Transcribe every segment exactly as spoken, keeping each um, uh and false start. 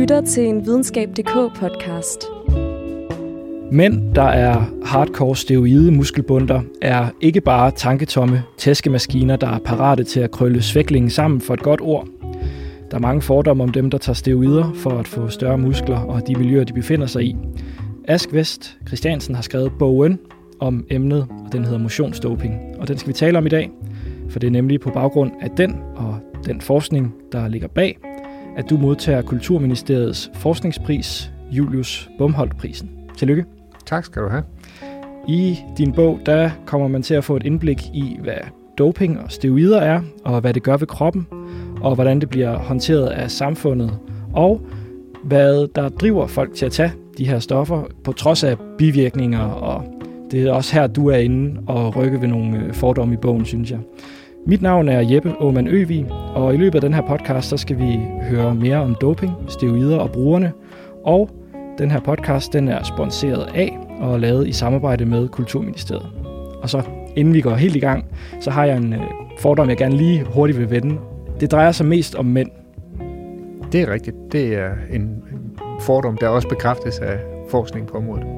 lytter til en videnskab punktum d k podcast. Mænd, der er hardcore steroide muskelbunter, er ikke bare tanketomme tæskemaskiner, der er parate til at krølle svæklingen sammen for et godt ord. Der er mange fordomme om dem, der tager steroider for at få større muskler og de miljøer, de befinder sig i. Ask Vest Christiansen har skrevet bogen om emnet, og den hedder motionsdoping. Og den skal vi tale om i dag, for det er nemlig på baggrund af den og den forskning, der ligger bag, at du modtager Kulturministeriets forskningspris, Julius Bomholt-prisen. Tillykke. Tak skal du have. I din bog, der kommer man til at få et indblik i, hvad doping og steroider er, og hvad det gør ved kroppen, og hvordan det bliver håndteret af samfundet, og hvad der driver folk til at tage de her stoffer, på trods af bivirkninger, og det er også her, du er inde og rykke ved nogle fordomme i bogen, synes jeg. Mit navn er Jeppe Aumann Øvig, og i løbet af den her podcast, så skal vi høre mere om doping, steroider og brugerne, og den her podcast, den er sponsoreret af og lavet i samarbejde med Kulturministeriet. Og så, inden vi går helt i gang, så har jeg en fordom, jeg gerne lige hurtigt vil vende. Det drejer sig mest om mænd. Det er rigtigt. Det er en fordom, der også bekræftes af forskning på området.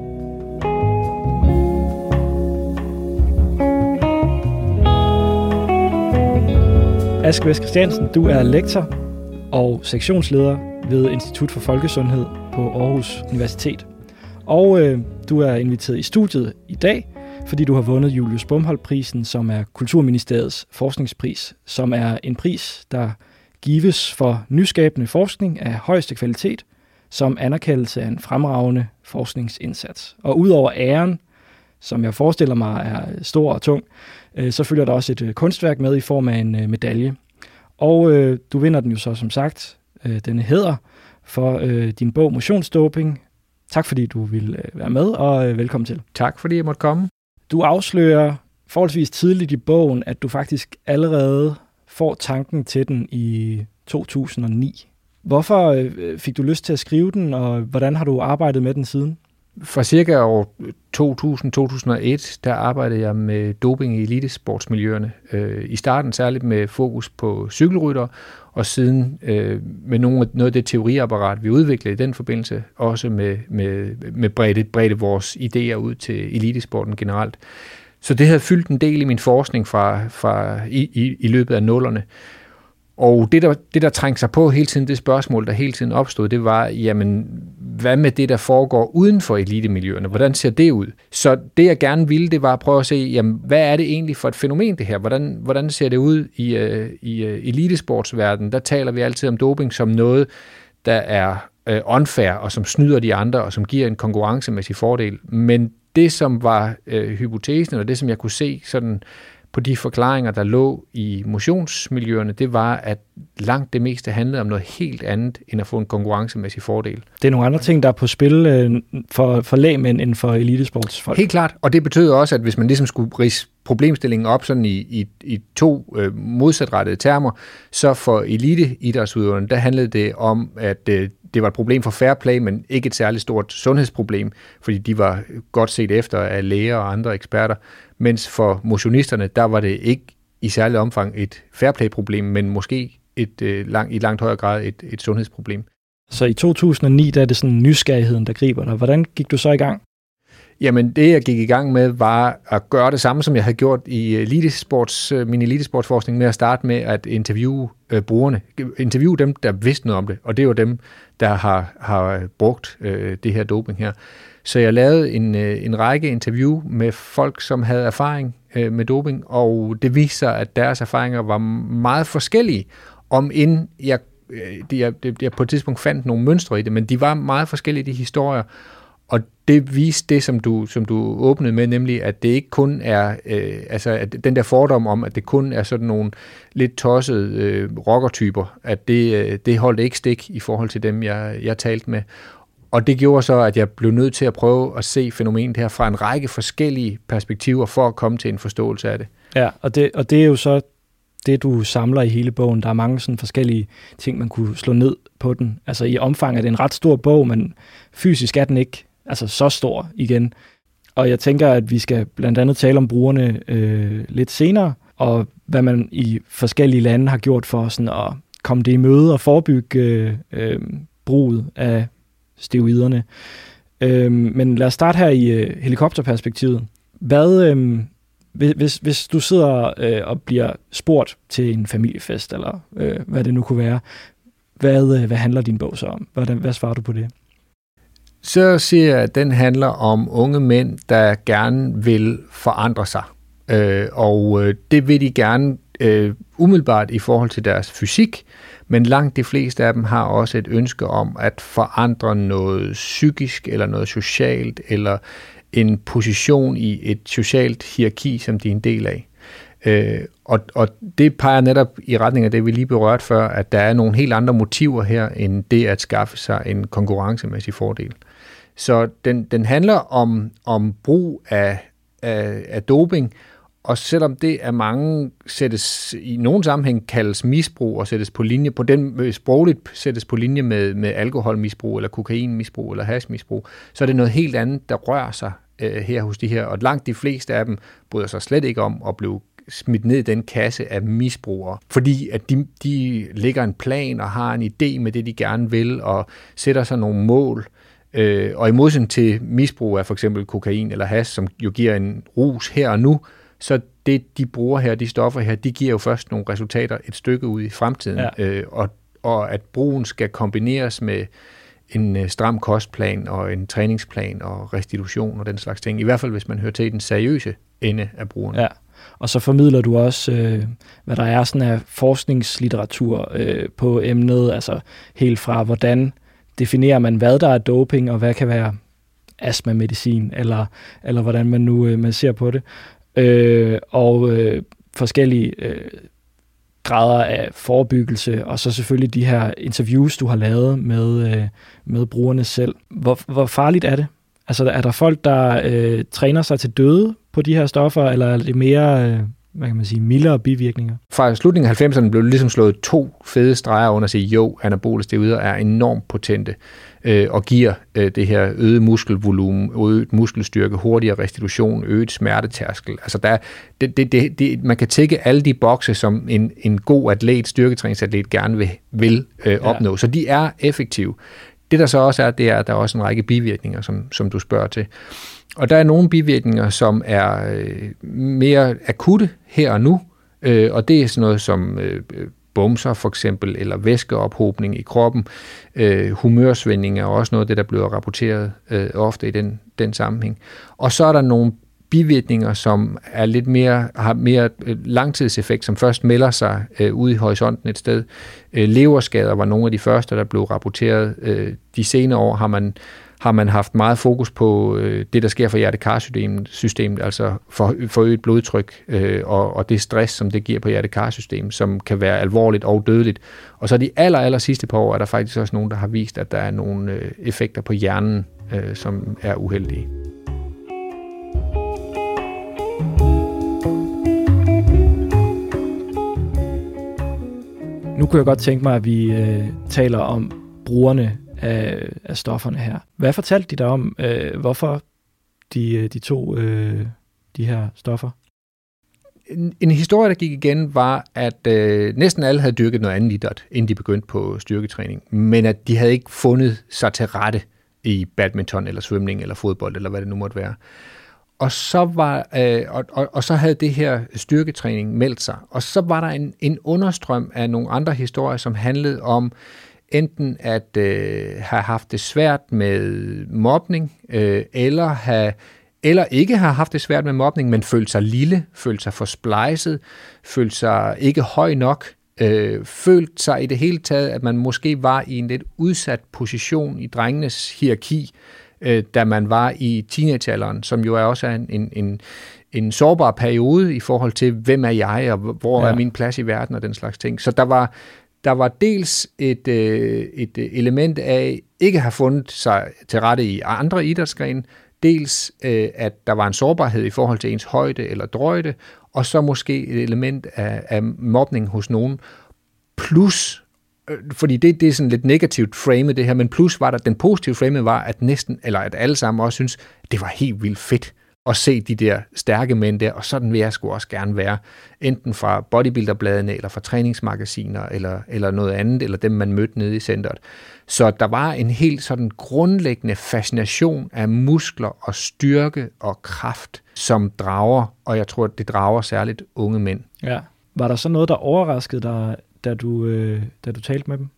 Ask Vest Christiansen, du er lektor og sektionsleder ved Institut for Folkesundhed på Aarhus Universitet. Og øh, du er inviteret i studiet i dag, fordi du har vundet Julius Bomholt-prisen, som er Kulturministeriets forskningspris, som er en pris, der gives for nyskabende forskning af højeste kvalitet, som anerkendelse af en fremragende forskningsindsats. Og udover æren, som jeg forestiller mig er stor og tung, øh, så følger der også et øh, kunstværk med i form af en øh, medalje. Og øh, du vinder den jo så som sagt, øh, denne hæder, for øh, din bog Motionsdoping. Tak fordi du ville øh, være med, og øh, velkommen til. Tak fordi jeg måtte komme. Du afslører forholdsvis tidligt i bogen, at du faktisk allerede får tanken til den i to tusind og ni. Hvorfor øh, fik du lyst til at skrive den, og hvordan har du arbejdet med den siden? Fra cirka år to tusind til to tusind og et, der arbejdede jeg med doping i elitesportsmiljøerne. Øh, I starten særligt med fokus på cykelrytter, og siden øh, med nogle, noget af det teoriapparat, vi udviklede i den forbindelse, også med, med, med bredde, bredde vores idéer ud til elitesporten generelt. Så det havde fyldt en del i min forskning fra, fra i, i, i løbet af nullerne. Og det der, det, der trængte sig på hele tiden, det spørgsmål, der hele tiden opstod, det var, jamen, hvad med det, der foregår uden for elitemiljøerne? Hvordan ser det ud? Så det, jeg gerne ville, det var at prøve at se, jamen, hvad er det egentlig for et fænomen, det her? Hvordan, hvordan ser det ud i, uh, i uh, elitesportsverdenen? Der taler vi altid om doping som noget, der er uh, unfair, og som snyder de andre, og som giver en konkurrencemæssig fordel. Men det, som var uh, hypotesen, og det, som jeg kunne se sådan på de forklaringer, der lå i motionsmiljøerne, det var, at langt det meste handlede om noget helt andet, end at få en konkurrencemæssig fordel. Det er nogle andre ting, der er på spil øh, for, for lægmænd end for elitesportsfolk. Helt klart, og det betød også, at hvis man ligesom skulle ridse problemstillingen op sådan i, i, i to øh, modsatrettede termer, så for eliteidrætsudøverne, der handlede det om, at øh, det var et problem for fair play, men ikke et særligt stort sundhedsproblem, fordi de var godt set efter af læger og andre eksperter, mens for motionisterne, der var det ikke i særlig omfang et fair play-problem, men måske et, øh, lang, i langt højere grad et, et sundhedsproblem. Så i to tusind og ni, der er det sådan nysgerrigheden, der griber dig. Hvordan gik du så i gang? Jamen, det jeg gik i gang med, var at gøre det samme, som jeg havde gjort i elitesports, min elitesportsforskning, med at starte med at interviewe øh, brugerne. Interviewe dem, der vidste noget om det, og det var dem, der har, har brugt øh, det her doping her. Så jeg lavede en, øh, en række interview med folk, som havde erfaring øh, med doping, og det viste sig, at deres erfaringer var meget forskellige, om inden jeg, øh, jeg, jeg på et tidspunkt fandt nogle mønstre i det, men de var meget forskellige, de historier. Og det viste det, som du, som du åbnede med, nemlig at det ikke kun er, øh, altså at den der fordom om, at det kun er sådan nogle lidt tossede øh, rockertyper, at det, øh, det holdt ikke stik i forhold til dem, jeg, jeg talte med. Og det gjorde så, at jeg blev nødt til at prøve at se fænomenet her fra en række forskellige perspektiver, for at komme til en forståelse af det. Ja, og det, og det er jo så det, du samler i hele bogen. Der er mange sådan forskellige ting, man kunne slå ned på den. Altså i omfang er det en ret stor bog, men fysisk er den ikke altså så stor igen. Og jeg tænker, at vi skal blandt andet tale om brugerne øh, lidt senere, og hvad man i forskellige lande har gjort for sådan at komme det i møde og forebygge øh, bruget af steroiderne. Øh, men lad os starte her i øh, helikopterperspektivet. Hvad, øh, hvis, hvis du sidder øh, og bliver spurgt til en familiefest, eller øh, hvad det nu kunne være, hvad, øh, hvad handler din bog så om? Hvad, hvad svarer du på det? Så siger jeg, at den handler om unge mænd, der gerne vil forandre sig. Øh, og øh, det vil de gerne øh, umiddelbart i forhold til deres fysik, men langt de fleste af dem har også et ønske om at forandre noget psykisk, eller noget socialt, eller en position i et socialt hierarki, som de er en del af. Øh, og, og det peger netop i retning af det, vi lige berørte før, at der er nogle helt andre motiver her, end det at skaffe sig en konkurrencemæssig fordel. Så den, den handler om, om brug af, af, af doping, og selvom det af mange sættes i nogen sammenhæng kaldes misbrug og sættes på linje, på den sprogligt sættes på linje med, med alkoholmisbrug eller kokainmisbrug eller hashmisbrug, så er det noget helt andet, der rører sig øh, her hos de her, og langt de fleste af dem bryder sig slet ikke om at blive smidt ned i den kasse af misbrugere, fordi at de, de lægger en plan og har en idé med det, de gerne vil, og sætter sig nogle mål. Øh, og i modsætning til misbrug af for eksempel kokain eller hash, som jo giver en rus her og nu, så det, de bruger her, de stoffer her, de giver jo først nogle resultater et stykke ud i fremtiden. Ja. Øh, og, og at brugen skal kombineres med en stram kostplan og en træningsplan og restitution og den slags ting. I hvert fald, hvis man hører til den seriøse ende af brugerne. Ja. Og så formidler du også, øh, hvad der er sådan af forskningslitteratur øh, på emnet, altså helt fra, hvordan definerer man, hvad der er doping, og hvad kan være astmamedicin, eller, eller hvordan man nu øh, man ser på det. Øh, og øh, forskellige øh, grader af forebyggelse, og så selvfølgelig de her interviews, du har lavet med, øh, med brugerne selv. Hvor, hvor farligt er det? Altså, er der folk, der øh, træner sig til døde på de her stoffer, eller er det mere, øh, hvad kan man sige, mildere bivirkninger? Fra slutningen af halvfemserne blev ligesom slået to fede streger under at sige, jo, anabole steroider er enormt potente øh, og giver øh, det her øget muskelvolumen, øget muskelstyrke, hurtigere restitution, øget smertetærskel. Altså, der, det, det, det, det, man kan tække alle de bokse, som en, en god atlet, styrketræningsatlet gerne vil, vil øh, opnå. Ja. Så de er effektive. Det der så også er, det er, at der er også en række bivirkninger, som, som du spørger til. Og der er nogle bivirkninger, som er øh, mere akutte her og nu, øh, og det er sådan noget som øh, bumser for eksempel, eller væskeophobning i kroppen. Øh, humørsvingning er også noget af det, der bliver rapporteret øh, ofte i den, den sammenhæng. Og så er der nogle bivirkninger, som er lidt mere, har mere langtidseffekt, som først melder sig øh, ude i horisonten et sted. Øh, leverskader var nogle af de første, der blev rapporteret. Øh, de senere år har man, har man haft meget fokus på øh, det, der sker for hjertekarsystemet, systemet, altså for, forøget blodtryk øh, og, og det stress, som det giver på hjertekarsystemet, som kan være alvorligt og dødeligt. Og så de aller, aller sidste par år er der faktisk også nogen, der har vist, at der er nogle øh, effekter på hjernen, øh, som er uheldige. Nu kunne jeg godt tænke mig, at vi øh, taler om brugerne af, af stofferne her. Hvad fortalte de dig om, øh, hvorfor de, de tog øh, de her stoffer? En, en historie, der gik igen, var, at øh, næsten alle havde dyrket noget andet idræt, inden de begyndte på styrketræning, men at de havde ikke fundet sig til rette i badminton, eller svømning, eller fodbold, eller hvad det nu måtte være. Og så, var, øh, og, og, og så havde det her styrketræning meldt sig. Og så var der en, en understrøm af nogle andre historier, som handlede om enten at øh, have haft det svært med mobning, øh, eller, have, eller ikke have haft det svært med mobning, men følt sig lille, følt sig forsplejset, følt sig ikke høj nok, øh, følt sig i det hele taget, at man måske var i en lidt udsat position i drengenes hierarki, da man var i teenagealderen, som jo er også en, en, en, en sårbar periode i forhold til, hvem er jeg, og hvor ja. er min plads i verden, og den slags ting. Så der var, der var dels et, et element af ikke at have fundet sig til rette i andre idrætsgrene, dels at der var en sårbarhed i forhold til ens højde eller drøjde, og så måske et element af, af mobning hos nogen, plus fordi det, det er sådan lidt negativt frame det her, men plus var der, den positive frame var, at næsten, eller at alle sammen også synes, det var helt vildt fedt at se de der stærke mænd der, og sådan vil jeg sgu også gerne være, enten fra bodybuilderbladene, eller fra træningsmagasiner, eller, eller noget andet, eller dem, man mødte nede i centret. Så der var en helt sådan grundlæggende fascination af muskler og styrke og kraft, som drager, og jeg tror, det drager særligt unge mænd. Ja. Var der så noget, der overraskede dig, da du, øh, da du talte med dem?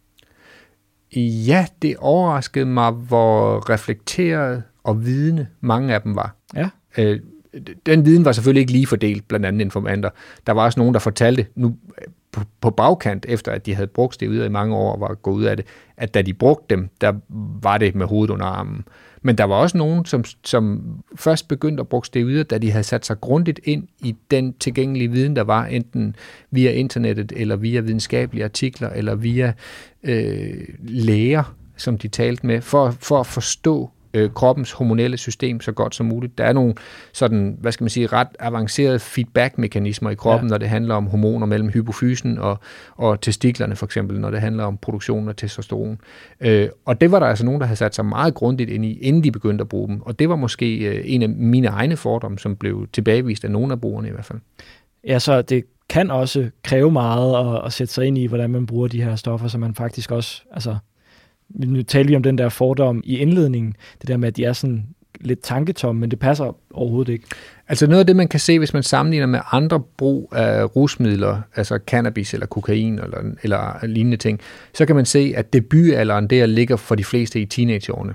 Ja, det overraskede mig, hvor reflekteret og vidende mange af dem var. Ja. Øh, den viden var selvfølgelig ikke lige fordelt blandt andet informanter. Der var også nogen, der fortalte nu på, på bagkant, efter at de havde brugt steroider i mange år og var gået ud af det, at da de brugte dem, der var det med hovedet under armen. Men der var også nogen, som, som først begyndte at bruge steroider, da de havde sat sig grundigt ind i den tilgængelige viden, der var, enten via internettet, eller via videnskabelige artikler, eller via øh, læger, som de talte med, for, for at forstå øh, kroppens hormonelle system så godt som muligt. Der er nogle sådan, hvad skal man sige, ret avancerede feedback-mekanismer i kroppen, ja. Når det handler om hormoner mellem hypofysen og, og testiklerne for eksempel, når det handler om produktionen af testosteron. Øh, og det var der altså nogen, der havde sat sig meget grundigt ind i, inden de begyndte at bruge dem. Og det var måske øh, en af mine egne fordomme, som blev tilbagevist af nogle af brugerne i hvert fald. Ja, så det kan også kræve meget at, at sætte sig ind i, hvordan man bruger de her stoffer, så man faktisk også, altså nu taler vi om den der fordom i indledningen, det der med, at de er sådan lidt tanketomme, men det passer overhovedet ikke. Altså noget af det, man kan se, hvis man sammenligner med andre brug af rusmidler, altså cannabis eller kokain eller, eller lignende ting, så kan man se, at debutalderen der ligger for de fleste i teenageårene.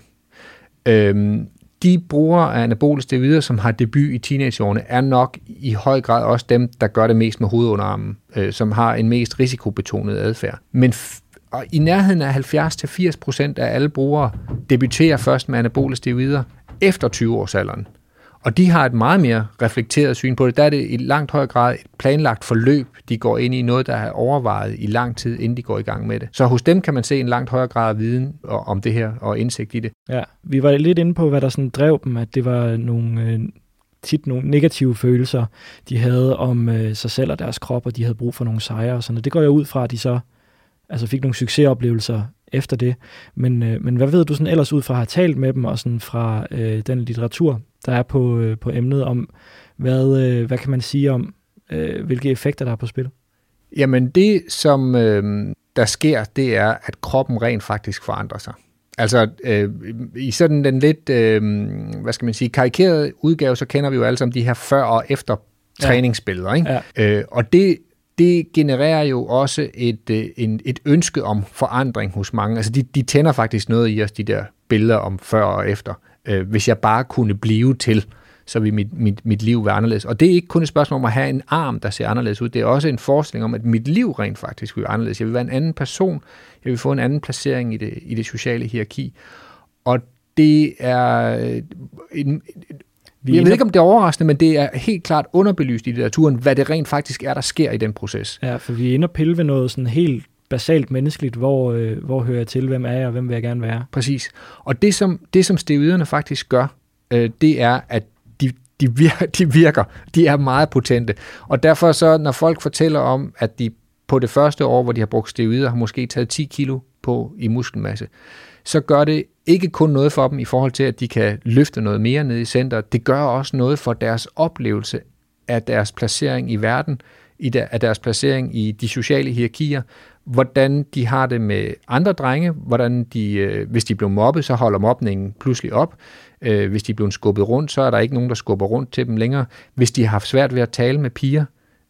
Øhm, de brugere af anabole steroider, som har debut i teenageårene, er nok i høj grad også dem, der gør det mest med hovedet under armen, øh, som har en mest risikobetonet adfærd. Men f- Og i nærheden af halvfjerds til firs procent af alle brugere debuterer først med anabole steroider efter tyve-årsalderen. Og de har et meget mere reflekteret syn på det. Der er det i langt højere grad et planlagt forløb. De går ind i noget, der er overvejet i lang tid, inden de går i gang med det. Så hos dem kan man se en langt højere grad af viden om det her og indsigt i det. Ja, vi var lidt inde på, hvad der sådan drev dem, at det var nogle... Øh tit nogle negative følelser, de havde om øh, sig selv og deres krop, og de havde brug for nogle sejre og sådan noget. Det går jo ud fra, at de så altså fik nogle succesoplevelser efter det. Men, øh, men hvad ved du sådan ellers ud fra at have talt med dem, og sådan fra øh, den litteratur, der er på, øh, på emnet om, hvad, øh, hvad kan man sige om, øh, hvilke effekter der er på spil? Jamen det, som øh, der sker, det er, at kroppen rent faktisk forandrer sig. Altså øh, i sådan den lidt, øh, hvad skal man sige, karikerede udgave, så kender vi jo alle sammen de her før og efter træningsbilleder, ikke? Ja. Øh, og det Det genererer jo også et, et, et ønske om forandring hos mange. Altså de, de tænder faktisk noget i os, de der billeder om før og efter. Øh, hvis jeg bare kunne blive til, så vil mit, mit, mit liv være anderledes. Og det er ikke kun et spørgsmål om at have en arm, der ser anderledes ud. Det er også en forestilling om, at mit liv rent faktisk vil være anderledes. Jeg vil være en anden person. Jeg vil få en anden placering i det, i det sociale hierarki. Og det er en... Vi jeg ved ikke, om det er overraskende, men det er helt klart underbelyst i litteraturen, hvad det rent faktisk er, der sker i den proces. Ja, for vi er inde og pille ved noget sådan helt basalt menneskeligt, hvor, øh, hvor hører jeg til, hvem er jeg, og hvem vil jeg gerne være. Præcis. Og det, som, det, som steroiderne faktisk gør, øh, det er, at de, de, virker, de virker. De er meget potente. Og derfor så, når folk fortæller om, at de på det første år, hvor de har brugt steroider, har måske taget ti kilo på i muskelmasse, så gør det ikke kun noget for dem i forhold til, at de kan løfte noget mere ned i centret. Det gør også noget for deres oplevelse af deres placering i verden, af deres placering i de sociale hierarkier, hvordan de har det med andre drenge, hvordan de, hvis de bliver mobbet, så holder mobningen pludselig op. Hvis de bliver skubbet rundt, så er der ikke nogen, der skubber rundt til dem længere. Hvis de har haft svært ved at tale med piger,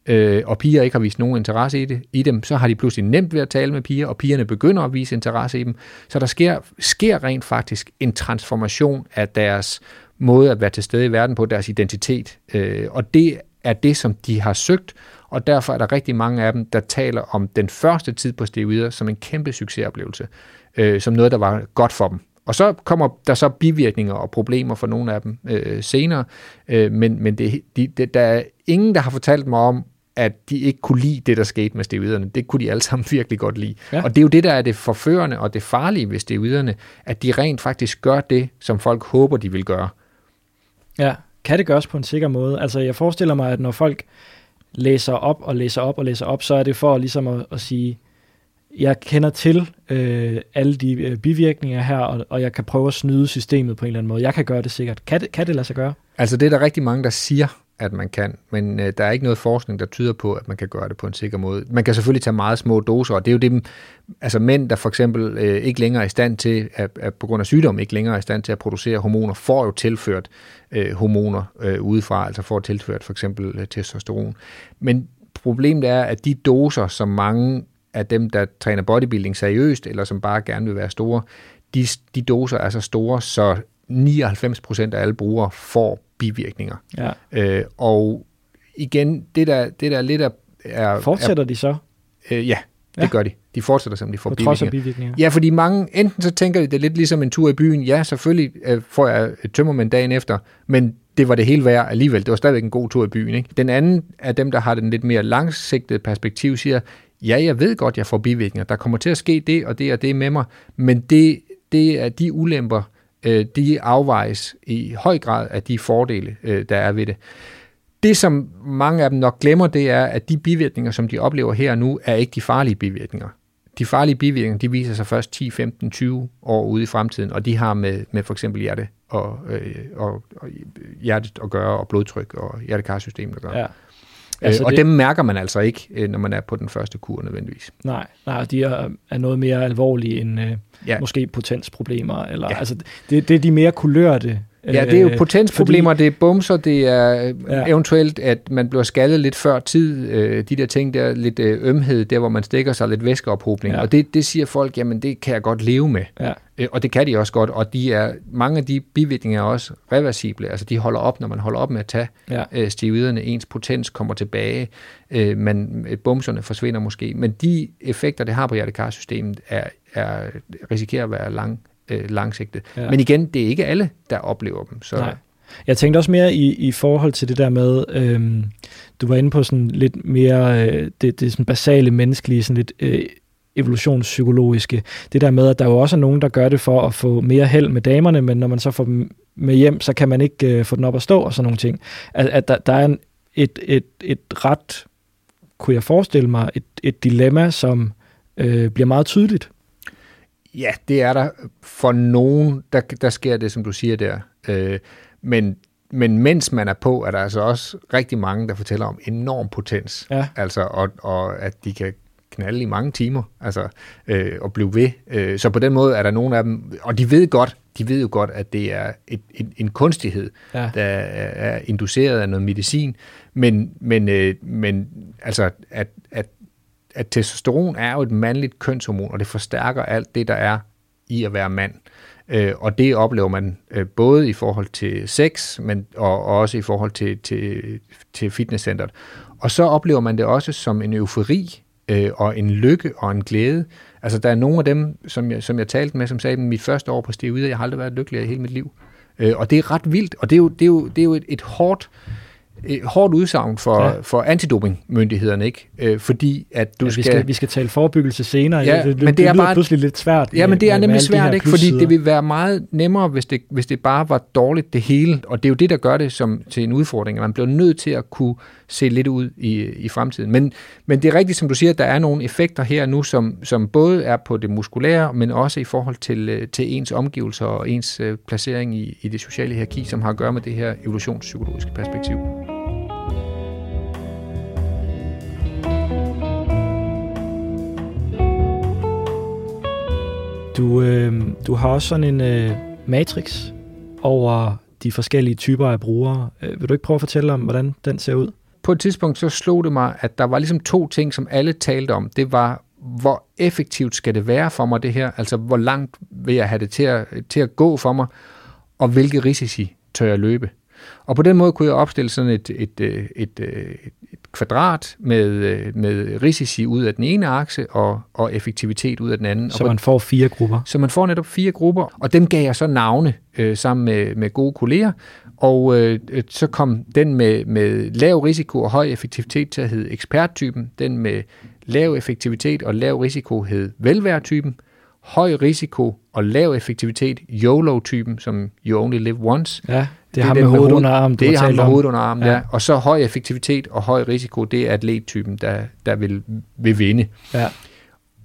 og piger ikke har vist nogen interesse i, det, i dem, så har de pludselig nemt ved at tale med piger, og pigerne begynder at vise interesse i dem. Så der sker, sker rent faktisk en transformation af deres måde at være til stede i verden på, deres identitet. Og det er det, som de har søgt, og derfor er der rigtig mange af dem, der taler om den første tid på steroider som en kæmpe succesoplevelse, som noget, der var godt for dem. Og så kommer der så bivirkninger og problemer for nogle af dem øh, senere, øh, men, men det, de, det, der er ingen, der har fortalt mig om, at de ikke kunne lide det, der skete med steroiderne. Det kunne de alle sammen virkelig godt lide. Ja. Og det er jo det, der er det forførende og det farlige ved steroiderne, at de rent faktisk gør det, som folk håber, de vil gøre. Ja, kan det gøres på en sikker måde? Altså, jeg forestiller mig, at når folk læser op og læser op og læser op, så er det for ligesom at, at sige, jeg kender til øh, alle de øh, bivirkninger her, og, og jeg kan prøve at snyde systemet på en eller anden måde. Jeg kan gøre det sikkert. Kan det, kan det lade sig gøre? Altså det er der rigtig mange, der siger, at man kan, men øh, der er ikke noget forskning, der tyder på, at man kan gøre det på en sikker måde. Man kan selvfølgelig tage meget små doser, og det er jo det, altså mænd, der for eksempel øh, ikke længere er i stand til, at, at på grund af sygdom ikke længere er i stand til at producere hormoner, får jo tilført øh, hormoner øh, udefra, altså får tilført for eksempel øh, testosteron. Men problemet er, at de doser, som mange af dem, der træner bodybuilding seriøst, eller som bare gerne vil være store, de, de doser er så store, så nioghalvfems procent af alle brugere får bivirkninger. Ja. Øh, og igen, det der, det der lidt er... er Fortsætter er, de så? Øh, ja, det ja. gør de. De fortsætter, som de får på bivirkninger. Trods af bivirkninger. Ja, fordi mange, enten så tænker de det lidt ligesom en tur i byen. Ja, selvfølgelig øh, får jeg tømmermænd dagen efter, men det var det hele værd alligevel. Det var stadigvæk en god tur i byen. Ikke? Den anden af dem, der har den lidt mere langsigtede perspektiv, siger, ja, jeg ved godt, jeg får bivirkninger. Der kommer til at ske det og det og det med mig, men det, det er de ulemper, øh, de afvejes i høj grad af de fordele, øh, der er ved det. Det, som mange af dem nok glemmer, det er, at de bivirkninger, som de oplever her og nu, er ikke de farlige bivirkninger. De farlige bivirkninger, de viser sig først ti, femten, tyve år ude i fremtiden, og de har med, med for eksempel hjerte og, øh, og, og hjertet at gøre, og blodtryk og hjertekarsystemet at gøre. Ja. Altså øh, og det, dem mærker man altså ikke, når man er på den første kur nødvendigvis. Nej, nej, de er, er noget mere alvorlige end øh, ja. måske potensproblemer. Eller, ja. altså, det, det er de mere kulørte. Ja, det er jo potensproblemer, fordi, det er bumser, det er ja. eventuelt, at man bliver skaldet lidt før tid, øh, de der ting der, lidt øh, ømhed, der hvor man stikker sig, lidt væskeophobning, ja. og det, det siger folk, jamen det kan jeg godt leve med, ja. øh, og det kan de også godt, og de er, mange af de bivirkninger er også reversible, altså de holder op, når man holder op med at tage ja. øh, steroiderne, ens potens kommer tilbage, øh, men bumserne forsvinder måske, men de effekter, det har på hjertekarsystemet, er, er, risikerer at være lang langsigtet. Ja. Men igen, det er ikke alle, der oplever dem. Så. Nej. Jeg tænkte også mere i, i forhold til det der med, øhm, du var inde på sådan lidt mere, øh, det, det sådan basale menneskelige, sådan lidt øh, evolutionspsykologiske, det der med, at der jo også er nogen, der gør det for at få mere held med damerne, men når man så får dem med hjem, så kan man ikke øh, få den op at stå og sådan nogle ting. At, at der, der er en, et, et, et ret, kunne jeg forestille mig, et, et dilemma, som øh, bliver meget tydeligt. Ja, det er der for nogen, der, der sker det, som du siger der. Øh, men, men mens man er på, er der altså også rigtig mange, der fortæller om enorm potens. Ja. Altså, og, og at de kan knalde i mange timer, altså, øh, og blive ved. Øh, så på den måde er der nogle af dem, og de ved godt, de ved jo godt, at det er et, et, en kunstighed, ja. der er, er induceret af noget medicin, men, men, øh, men altså, at, at at testosteron er jo et mandligt kønshormon, og det forstærker alt det, der er i at være mand. Øh, og det oplever man øh, både i forhold til sex, men og, og også i forhold til, til, til fitnesscenteret. Og så oplever man det også som en eufori øh, og en lykke og en glæde. Altså der er nogle af dem, som jeg, som jeg talte med, som sagde, mit første år på steroider, jeg har aldrig været lykkelig i hele mit liv. Øh, og det er ret vildt, og det er jo, det er jo, det er jo et, et hårdt Et hårdt udsagn for, ja. for antidopingmyndighederne, ikke? Øh, fordi at du ja, vi skal... skal... Vi skal tale forebyggelse senere. Ja, det, det, men det, det er bare pludselig lidt svært. Ja, men det er med, nemlig med svært, de ikke? Fordi det vil være meget nemmere, hvis det, hvis det bare var dårligt det hele. Og det er jo det, der gør det som, til en udfordring. Man bliver nødt til at kunne se lidt ud i, i fremtiden. Men, men det er rigtigt, som du siger, at der er nogle effekter her nu, som, som både er på det muskulære, men også i forhold til, til ens omgivelser og ens uh, placering i, i det sociale hierarki, som har at gøre med det her evolutionspsykologiske perspektiv. Du, øh, du har også sådan en øh, matrix over de forskellige typer af brugere. Øh, vil du ikke prøve at fortælle om, hvordan den ser ud? På et tidspunkt så slog det mig, at der var ligesom to ting, som alle talte om. Det var, hvor effektivt skal det være for mig det her? Altså, hvor langt vil jeg have det til at, til at gå for mig? Og hvilke risici tør jeg løbe? Og på den måde kunne jeg opstille sådan et, et, et, et, et kvadrat med, med risici ud af den ene akse og, og effektivitet ud af den anden. Så man får fire grupper? Så man får netop fire grupper, og dem gav jeg så navne øh, sammen med, med gode kolleger. Og øh, så kom den med, med lav risiko og høj effektivitet til at hedde eksperttypen. Den med lav effektivitet og lav risiko hed velværetypen. Høj risiko og lav effektivitet, YOLO-typen, som you only live once. Ja, det er ham med hovedet under armen, du Det er ham med om. hovedet under armen, ja. ja. Og så høj effektivitet og høj risiko, det er atlettypen, der, der vil, vil vinde. Ja.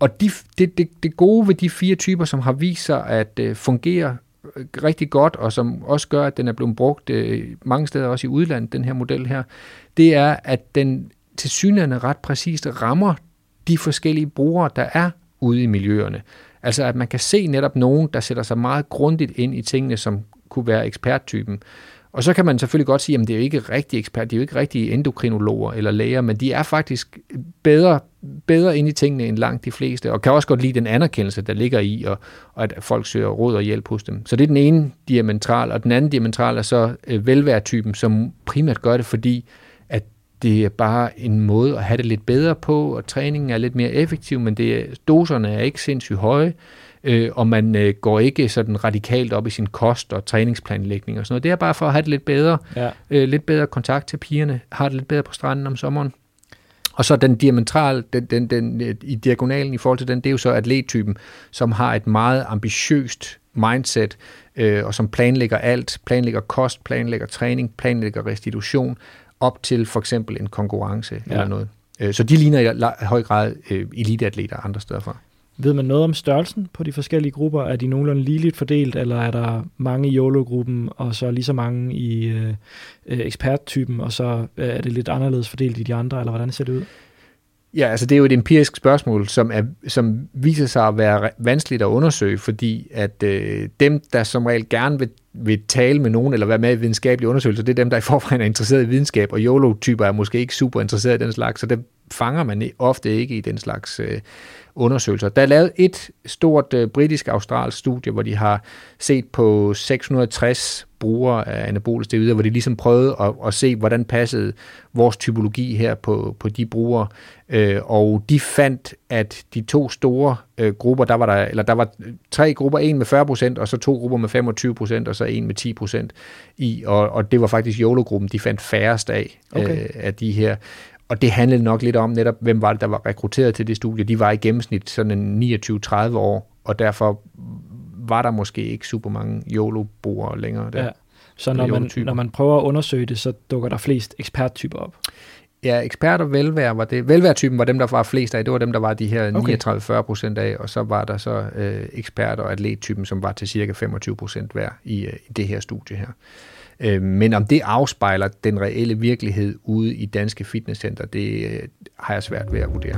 og de, det, det, det gode ved de fire typer, som har vist sig at øh, fungere rigtig godt, og som også gør, at den er blevet brugt øh, mange steder, også i udlandet, den her model her, det er, at den tilsyneladende ret præcist rammer de forskellige brugere, der er ude i miljøerne. Altså at man kan se netop nogen, der sætter sig meget grundigt ind i tingene, som kunne være eksperttypen. Og så kan man selvfølgelig godt sige, at det er jo ikke rigtig ekspert, de er jo ikke rigtige endokrinologer eller læger, men de er faktisk bedre, bedre inde i tingene end langt de fleste, og kan også godt lide den anerkendelse, der ligger i, og, og at folk søger råd og hjælp hos dem. Så det er den ene diametral, og den anden diametral er så øh, velværetypen, som primært gør det, fordi at det er bare en måde at have det lidt bedre på, og træningen er lidt mere effektiv, men det er, doserne er ikke sindssygt høje, øh, og man øh, går ikke sådan radikalt op i sin kost og træningsplanlægning og sådan noget. Det er bare for at have det lidt bedre, ja. øh, lidt bedre kontakt til pigerne, har det lidt bedre på stranden om sommeren. Og så den diametral, den, den, den, i diagonalen i forhold til den, det er jo så atlettypen, som har et meget ambitiøst mindset, øh, og som planlægger alt, planlægger kost, planlægger træning, planlægger restitution, op til for eksempel en konkurrence ja. eller noget. Så de ligner i høj grad eliteatleter andre steder fra. Ved man noget om størrelsen på de forskellige grupper? Er de nogenlunde ligeligt fordelt, eller er der mange i YOLO-gruppen, og så lige så mange i øh, eksperttypen, og så er det lidt anderledes fordelt i de andre, eller hvordan ser det ud? Ja, altså det er jo et empirisk spørgsmål, som, er, som viser sig at være vanskeligt at undersøge, fordi at øh, dem, der som regel gerne vil, vil tale med nogen, eller være med i videnskabelige undersøgelser, det er dem, der i forvejen er interesseret i videnskab, og YOLO-typer er måske ikke super interesseret i den slags, så dem fanger man ofte ikke i den slags øh, undersøgelser. Der er lavet et stort øh, britisk-australsk studie, hvor de har set på seks hundrede og tres brugere af anabole steroider, hvor de ligesom prøvede at, at se, hvordan passede vores typologi her på, på de brugere. Øh, og de fandt, at de to store øh, grupper, der var der, eller der var tre grupper, en med fyrre procent, og så to grupper med femogtyve procent, og så en med ti procent i, og, og det var faktisk YOLO-gruppen, de fandt færrest af, okay. øh, af de her. Og det handlede nok lidt om netop, hvem var det, der var rekrutteret til det studie. De var i gennemsnit sådan en niogtyve til tredive år, og derfor var der måske ikke super mange YOLO-brugere længere der. Ja. Så når man, når man prøver at undersøge det, så dukker der flest eksperttyper op? Ja, ekspert og velvære var det. Velværetypen var dem, der var flest af. Det var dem, der var de her okay. niogtredive til fyrre procent af, og så var der så øh, ekspert og atlettypen, som var til cirka femogtyve procent hver i, øh, i det her studie her. Øh, men om det afspejler den reelle virkelighed ude i danske fitnesscenter, det øh, har jeg svært ved at vurdere.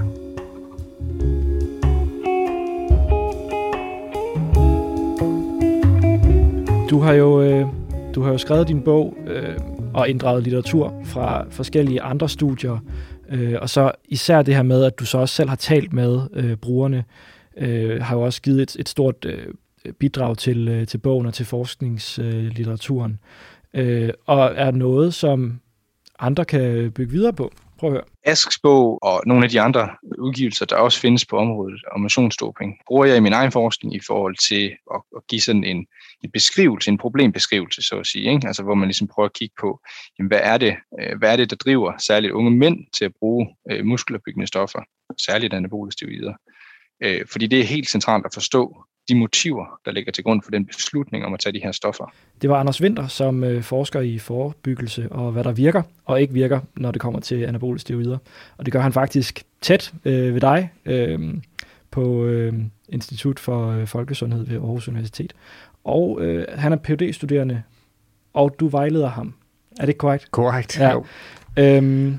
Du har jo, øh, du har jo skrevet din bog øh, og inddraget litteratur fra forskellige andre studier, øh, og så især det her med, at du så også selv har talt med øh, brugerne, øh, har jo også givet et, et stort øh, bidrag til, øh, til bogen og til forskningslitteraturen, øh, og er noget, som andre kan bygge videre på. Prøv at høre. Asks bog og nogle af de andre udgivelser, der også findes på området om motionsdoping, bruger jeg i min egen forskning i forhold til at, at give sådan en, en beskrivelse, en problembeskrivelse, så at sige, ikke? Altså hvor man ligesom prøver at kigge på, jamen, hvad er det, hvad er det, der driver særligt unge mænd til at bruge øh, muskelopbyggende stoffer, særligt anabole steroider. Øh, fordi det er helt centralt at forstå de motiver, der ligger til grund for den beslutning om at tage de her stoffer. Det var Anders Winther, som øh, forsker i forebyggelse og hvad der virker og ikke virker, når det kommer til anabole steroider. Og det gør han faktisk tæt øh, ved dig øh, på øh, Institut for øh, Folkesundhed ved Aarhus Universitet. Og øh, han er P H D-studerende, og du vejleder ham. Er det korrekt? Korrekt, ja. Jo. Øhm,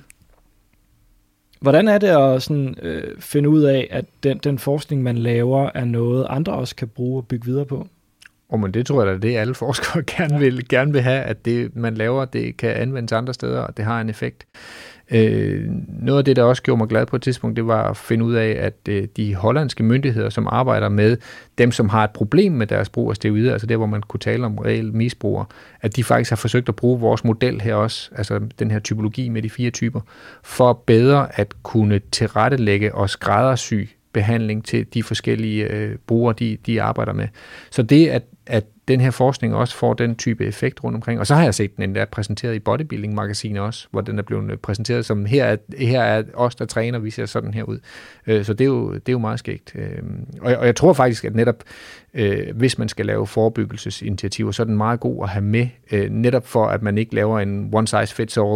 Hvordan er det at sådan, øh, finde ud af, at den, den forskning, man laver, er noget, andre også kan bruge og bygge videre på? Oh, men det tror jeg da, det er alle forskere gerne vil, gerne vil have, at det, man laver, det kan anvendes andre steder, og det har en effekt. Øh, noget af det, der også gjorde mig glad på et tidspunkt, det var at finde ud af, at øh, de hollandske myndigheder, som arbejder med dem, som har et problem med deres brug af steroider, altså der, hvor man kunne tale om reelle misbrugere, at de faktisk har forsøgt at bruge vores model her også, altså den her typologi med de fire typer, for bedre at kunne tilrettelægge og skræddersy behandling til de forskellige øh, brugere, de, de arbejder med. Så det, at, at den her forskning også får den type effekt rundt omkring. Og så har jeg set den endda præsenteret i Bodybuilding-magasinet også, hvor den er blevet præsenteret som, her er, her er os, der træner, vi ser sådan her ud. Så det er jo, det er jo meget skægt. Og jeg, og jeg tror faktisk, at netop, hvis man skal lave forebyggelsesinitiativer, så er den meget god at have med, netop for, at man ikke laver en one size fits all,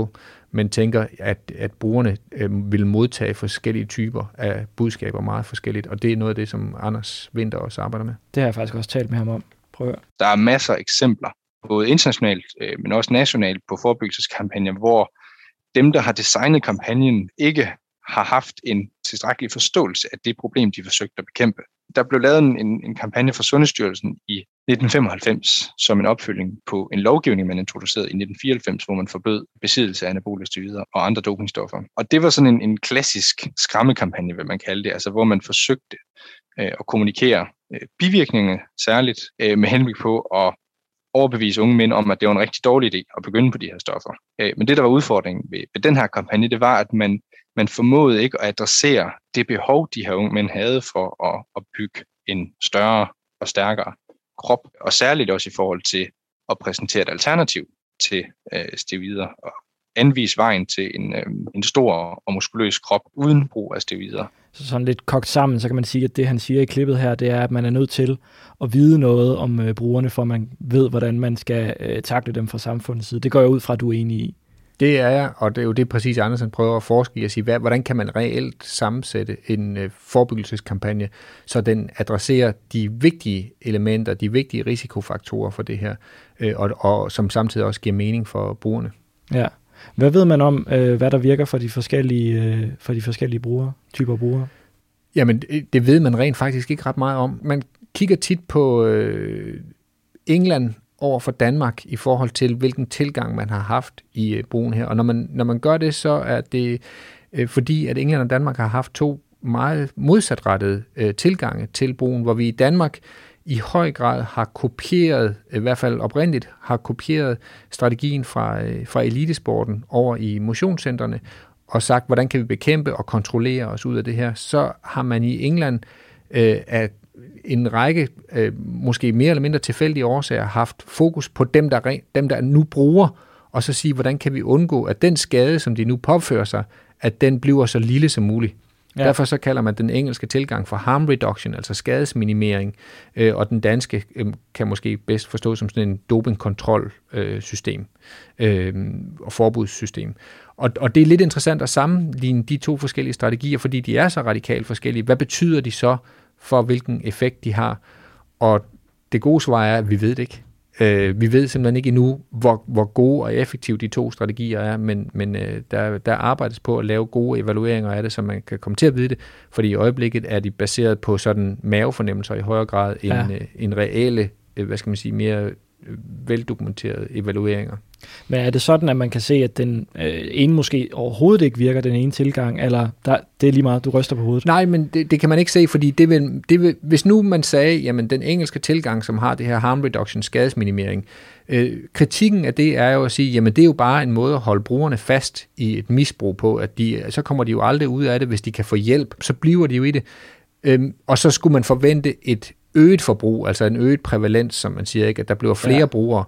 men tænker, at, at brugerne øh, vil modtage forskellige typer af budskaber meget forskelligt, og det er noget af det, som Anders Winther også arbejder med. Det har jeg faktisk også talt med ham om. Prøv at høre. Der er masser af eksempler, både internationalt, øh, men også nationalt på forebyggelseskampagner, hvor dem, der har designet kampagnen, ikke har haft en tilstrækkelig forståelse af det problem, de forsøgte at bekæmpe. Der blev lavet en, en kampagne fra Sundhedsstyrelsen i nitten femoghalvfems som en opfølging på en lovgivning, man introducerede i nitten fireoghalvfems, hvor man forbød besiddelse af anabole steroider og andre dopingstoffer. Og det var sådan en, en klassisk skræmmekampagne, vil man kalde det, altså hvor man forsøgte øh, at kommunikere øh, bivirkningerne særligt øh, med henblik på at overbevise unge mænd om, at det var en rigtig dårlig idé at begynde på de her stoffer. Øh, men det, der var udfordringen ved, ved den her kampagne, det var, at man Man formåede ikke at adressere det behov, de her unge mænd havde for at, at bygge en større og stærkere krop, og særligt også i forhold til at præsentere et alternativ til øh, steroider og anvise vejen til en, øh, en stor og muskuløs krop uden brug af steroider. Så sådan lidt kogt sammen, så kan man sige, at det han siger i klippet her, det er, at man er nødt til at vide noget om øh, brugerne, for man ved, hvordan man skal øh, takle dem fra samfundets side. Det går jeg ud fra, at du er enig i. Det er jeg, og det er jo det præcis Andersen prøver at forske i at sige, hvad, hvordan kan man reelt sammensætte en øh, forebyggelseskampagne, så den adresserer de vigtige elementer, de vigtige risikofaktorer for det her, øh, og, og som samtidig også giver mening for brugerne. Ja. Hvad ved man om, øh, hvad der virker for de forskellige, øh, for de forskellige brugere, typer brugere? Jamen, det ved man rent faktisk ikke ret meget om. Man kigger tit på øh, England over for Danmark i forhold til, hvilken tilgang man har haft i øh, brugen her. Og når man, når man gør det, så er det øh, fordi, at England og Danmark har haft to meget modsatrettede øh, tilgange til brugen, hvor vi i Danmark i høj grad har kopieret, i hvert fald oprindeligt, har kopieret strategien fra, øh, fra elitesporten over i motionscentrene, og sagt, hvordan kan vi bekæmpe og kontrollere os ud af det her. Så har man i England øh, at en række, øh, måske mere eller mindre tilfældige årsager, haft fokus på dem der, dem, der nu bruger, og så sige, hvordan kan vi undgå, at den skade, som de nu påfører sig, at den bliver så lille som muligt. Ja. Derfor så kalder man den engelske tilgang for harm reduction, altså skadesminimering, øh, og den danske øh, kan måske bedst forstås som sådan en dopingkontrolsystem øh, øh, og forbudssystem. Og, og det er lidt interessant at sammenligne de to forskellige strategier, fordi de er så radikalt forskellige. Hvad betyder de så for, hvilken effekt de har? Og det gode svar er, at vi ved det ikke. Øh, vi ved simpelthen ikke endnu, hvor, hvor gode og effektive de to strategier er, men, men øh, der, der arbejdes på at lave gode evalueringer af det, så man kan komme til at vide det, fordi i øjeblikket er de baseret på sådan mavefornemmelser i højere grad end, ja. øh, end reelle, øh, hvad skal man sige, mere øh, veldokumenterede evalueringer. Men er det sådan, at man kan se, at den øh, ene måske overhovedet ikke virker, den ene tilgang, eller der, det er lige meget, du ryster på hovedet? Nej, men det, det kan man ikke se, fordi det vil, det vil, hvis nu man sagde, jamen den engelske tilgang, som har det her harm reduction, skadesminimering, øh, kritikken af det er jo at sige, jamen det er jo bare en måde at holde brugerne fast i et misbrug på, at de, så kommer de jo aldrig ud af det, hvis de kan få hjælp, så bliver de jo i det. Øhm, og så skulle man forvente et øget forbrug, altså en øget prævalens, som man siger, ikke, at der bliver flere ja. brugere.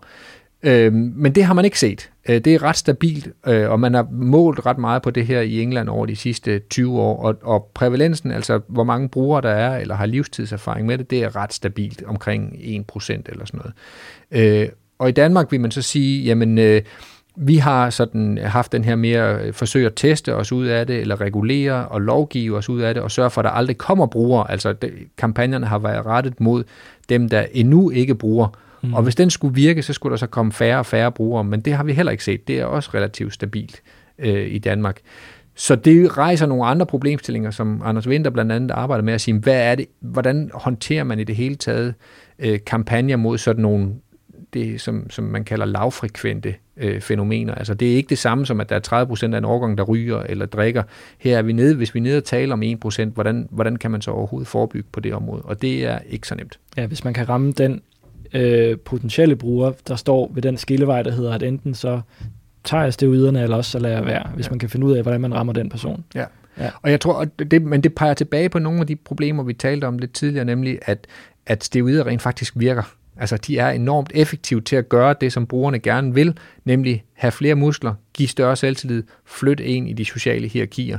Øhm, men det har man ikke set. Øh, det er ret stabilt, øh, og man har målt ret meget på det her i England over de sidste tyve år, og, og prævalensen, altså hvor mange brugere der er, eller har livstidserfaring med det, det er ret stabilt, omkring en procent eller sådan noget. Øh, og i Danmark vil man så sige, jamen øh, vi har sådan haft den her mere forsøg at teste os ud af det, eller regulere og lovgive os ud af det, og sørge for, at der aldrig kommer brugere. Altså det, kampagnerne har været rettet mod dem, der endnu ikke bruger. Mm. Og hvis den skulle virke, så skulle der så komme færre og færre brugere, men det har vi heller ikke set. Det er også relativt stabilt øh, i Danmark. Så det rejser nogle andre problemstillinger, som Anders Winther blandt andet arbejder med at sige, hvad er det, hvordan håndterer man i det hele taget øh, kampagner mod sådan nogle, det som, som man kalder lavfrekvente øh, fænomener. Altså det er ikke det samme som, at der er tredive procent af en årgang, der ryger eller drikker. Her er vi nede, hvis vi er nede og taler om en procent, hvordan, hvordan kan man så overhovedet forebygge på det område? Og det er ikke så nemt. Ja, hvis man kan ramme den øh, potentielle bruger, der står ved den skillevej, der hedder, at enten så tager jeg steroiderne, eller også så lader jeg være, hvis ja. man kan finde ud af, hvordan man rammer den person. Ja. Ja. Og jeg tror, at det, men det peger tilbage på nogle af de problemer, vi talte om lidt tidligere, nemlig at, at steroider rent faktisk virker. Altså, de er enormt effektive til at gøre det, som brugerne gerne vil, nemlig have flere muskler, give større selvtillid, flytte ind i de sociale hierarkier.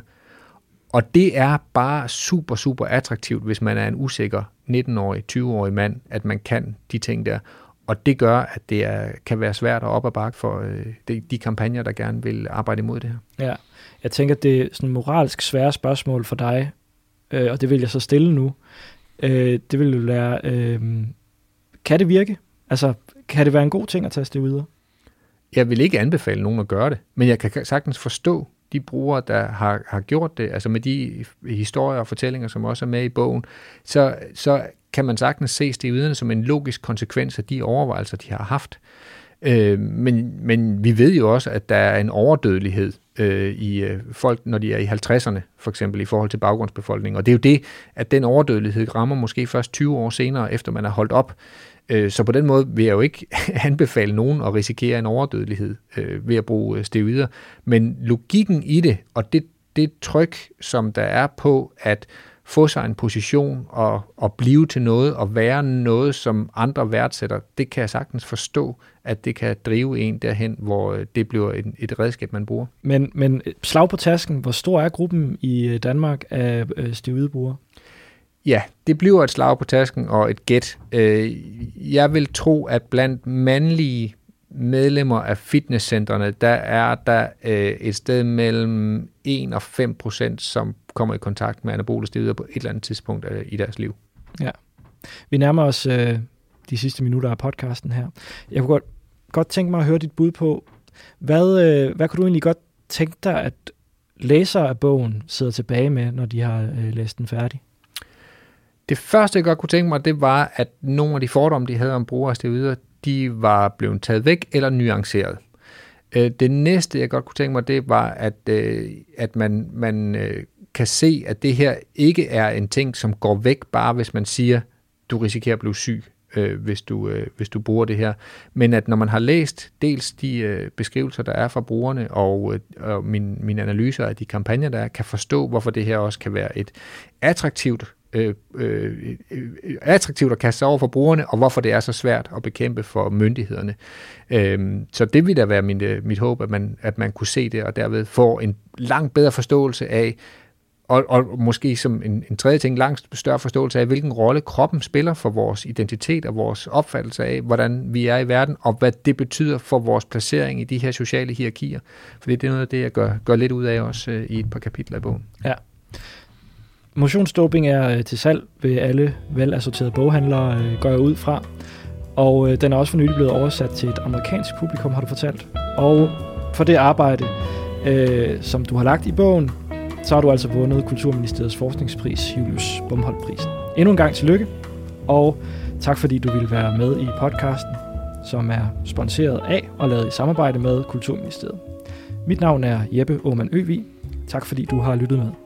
Og det er bare super, super attraktivt, hvis man er en usikker nitten-årig, tyve-årig mand, at man kan de ting der. og det gør, at det er, kan være svært at op og bakke for øh, de, de kampagner, der gerne vil arbejde imod det her. Ja, jeg tænker, det er sådan et moralsk svære spørgsmål for dig, øh, og det vil jeg så stille nu. Øh, det vil jo være, øh, kan det virke? Altså, kan det være en god ting at tage steroider? Jeg vil ikke anbefale nogen at gøre det, men jeg kan sagtens forstå de brugere, der har, har gjort det, altså med de historier og fortællinger, som også er med i bogen, så, så kan man sagtens se steroiderne som en logisk konsekvens af de overvejelser, de har haft. Øh, men, men vi ved jo også, at der er en overdødelighed øh, i øh, folk, når de er i halvtredserne, for eksempel i forhold til baggrundsbefolkningen. Og det er jo det, at den overdødelighed rammer måske først tyve år senere, efter man er holdt op. Øh, så på den måde vil jeg jo ikke anbefale nogen at risikere en overdødelighed øh, ved at bruge steroider. Men logikken i det, og det, det tryk, som der er på at få sig en position og, og blive til noget og være noget, som andre værdsætter, det kan jeg sagtens forstå, at det kan drive en derhen, hvor det bliver et, et redskab, man bruger. Men, men slag på tasken, hvor stor er gruppen i Danmark af steroidbrugere? Ja, det bliver et slag på tasken og et gæt. Jeg vil tro, at blandt mandlige medlemmer af fitnesscentrene, der er der et sted mellem en og fem procent, som kommer i kontakt med anabole steroider på et eller andet tidspunkt i deres liv. Ja. Vi nærmer os øh, de sidste minutter af podcasten her. Jeg kunne godt, godt tænke mig at høre dit bud på, hvad, øh, hvad kunne du egentlig godt tænke dig, at læsere af bogen sidder tilbage med, når de har øh, læst den færdig? Det første, jeg godt kunne tænke mig, det var, at nogle af de fordomme, de havde om brugere af steroider, de var blevet taget væk eller nuanceret. Det næste, jeg godt kunne tænke mig, det var, at, at man, man kan se, at det her ikke er en ting, som går væk, bare hvis man siger, du risikerer at blive syg, hvis du, hvis du bruger det her. Men at når man har læst dels de beskrivelser, der er fra brugerne, og, og min, mine analyser af de kampagner, der er, kan forstå, hvorfor det her også kan være et attraktivt Øh, øh, øh, attraktivt at kaste sig over for brugerne, og hvorfor det er så svært at bekæmpe for myndighederne. Øh, så det vil da være min, mit håb, at man, at man kunne se det, og derved få en langt bedre forståelse af, og, og måske som en, en tredje ting, langt større forståelse af, hvilken rolle kroppen spiller for vores identitet og vores opfattelse af, hvordan vi er i verden, og hvad det betyder for vores placering i de her sociale hierarkier. For det er noget af det, jeg gør, gør lidt ud af også øh, i et par kapitler i bogen. Ja. Motionsdoping er til salg ved alle velassorterede boghandlere, går jeg ud fra. Og øh, den er også for nylig blevet oversat til et amerikansk publikum, har du fortalt. Og for det arbejde, øh, som du har lagt i bogen, så har du altså vundet Kulturministeriets forskningspris, Julius Bomholt-prisen. Endnu en gang tillykke, og tak fordi du ville være med i podcasten, som er sponsoreret af og lavet i samarbejde med Kulturministeriet. Mit navn er Jeppe Aumann Øvig. Tak fordi du har lyttet med.